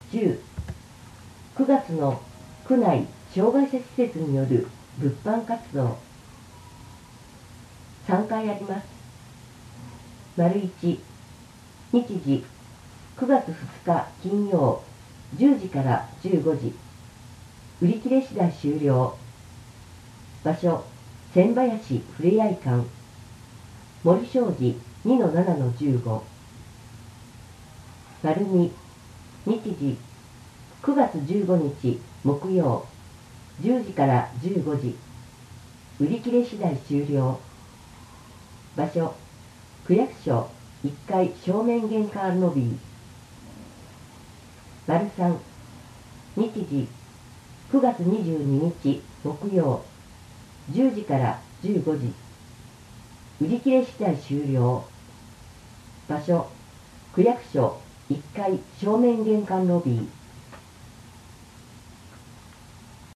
10、9月の区内障害者施設による物販活動。3回あります。1、日時9月2日金曜10時から15時。売り切れ次第終了。場所、千林ふれあい館。森商事 2-7-15。2、日時9月15日木曜10時から15時。売り切れ次第終了。場所、区役所1階正面玄関ロビー。3、日時9月22日木曜10時から15時。売り切れ次第終了。場所、区役所1階正面玄関ロビー。